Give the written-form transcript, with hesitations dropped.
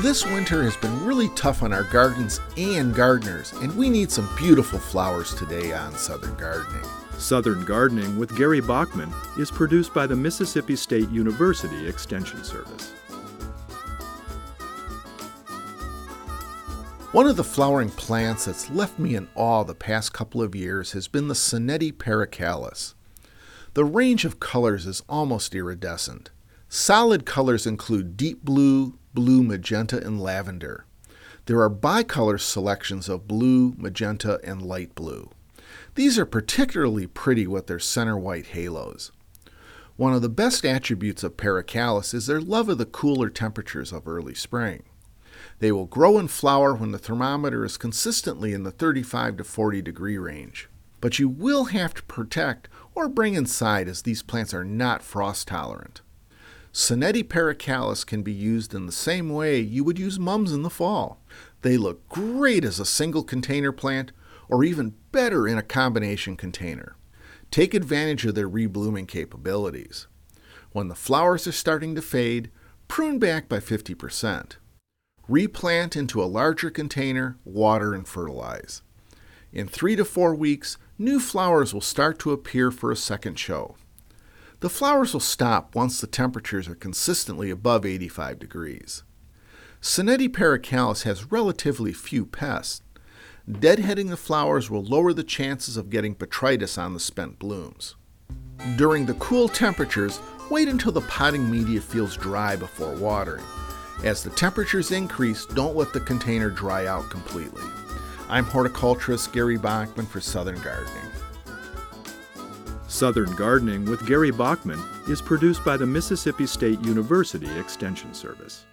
This winter has been really tough on our gardens and gardeners, and we need some beautiful flowers today on Southern Gardening. Southern Gardening with Gary Bachman is produced by the Mississippi State University Extension Service. One of the flowering plants that's left me in awe the past couple of years has been the Sonnetti pericalis. The range of colors is almost iridescent. Solid colors include deep blue, blue, magenta, and lavender. There are bicolor selections of blue, magenta, and light blue. These are particularly pretty with their center white halos. One of the best attributes of pericalis is their love of the cooler temperatures of early spring. They will grow and flower when the thermometer is consistently in the 35 to 40 degree range. But you will have to protect or bring inside as these plants are not frost tolerant. Sonnetti pericalis can be used in the same way you would use mums in the fall. They look great as a single container plant or even better in a combination container. Take advantage of their reblooming capabilities. When the flowers are starting to fade, prune back by 50%. Replant into a larger container, water, and fertilize. In 3 to 4 weeks, new flowers will start to appear for a second show. The flowers will stop once the temperatures are consistently above 85 degrees. Sonnetti pericalis has relatively few pests. Deadheading the flowers will lower the chances of getting botrytis on the spent blooms. During the cool temperatures, wait until the potting media feels dry before watering. As the temperatures increase, don't let the container dry out completely. I'm horticulturist Gary Bachman for Southern Gardening. Southern Gardening with Gary Bachman is produced by the Mississippi State University Extension Service.